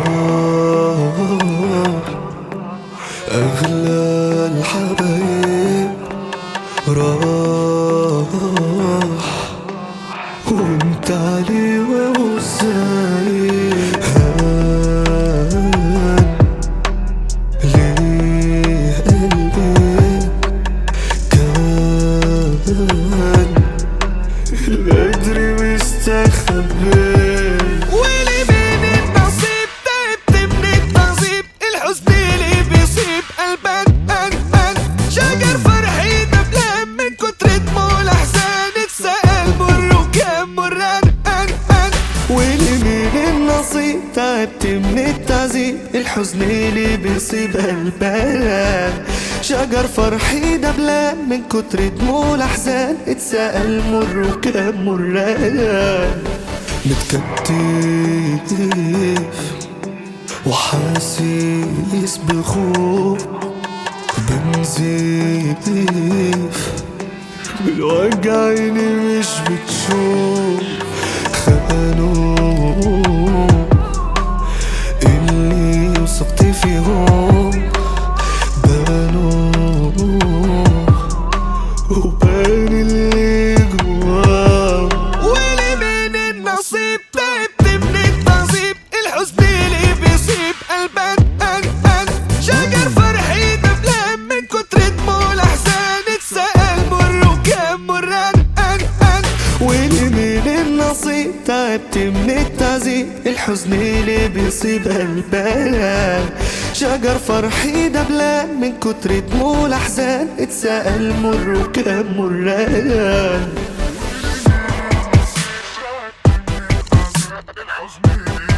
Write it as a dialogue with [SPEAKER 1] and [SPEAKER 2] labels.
[SPEAKER 1] أغلى الحبايب راح وانت علي وسايب هان ليه قلبي كان الغدر مستخبي
[SPEAKER 2] واللي بين النصيب تعبت من التنصيب الحزن اللي بيصيب قلبك شجر فرحي دبلان من كتر دموع الأحزان اتسأل مر وكان مران
[SPEAKER 1] واللي من النصيب تعبت من التعذيب الحزن اللي بيصيب قلبك شجر فرحي دبلان من كتر دموع الأحزان اتسأل مر وكان مران متكتف وحاسس بخوف بنزيف بالوجع عيني مش بتشوف خانوا اللي وثقت فيهم بانوا وبان اللي جواهم
[SPEAKER 2] واللي من النصيب تعبت من التنصيب الحزن اللي بيصيب قلبك شجر فرحي دبلان من كتر دموع الأحزان اتسأل مر وكان مران
[SPEAKER 1] واللي من النصيب تعبت من التعذيب الحزن اللي بيصيب قلبك شجر فرحي دبلان من كتر دموع الأحزان اتسأل مر وكان مران
[SPEAKER 3] الحزن